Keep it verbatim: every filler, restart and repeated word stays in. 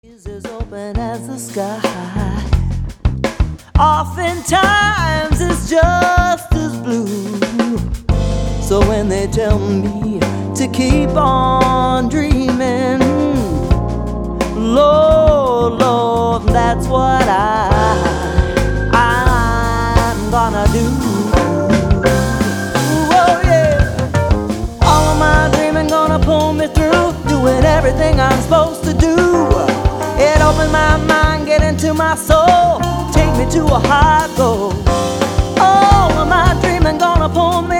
Is as open as the sky. Oftentimes it's just as blue. So when they tell me to keep on dreaming, Lord, Lord, that's what I, I'm gonna do. Oh yeah, all of my dreaming gonna pull me through, doing everything I'm supposed to do. It opened my mind, get into my soul, take me to a high goal. All of my dreaming gonna pull me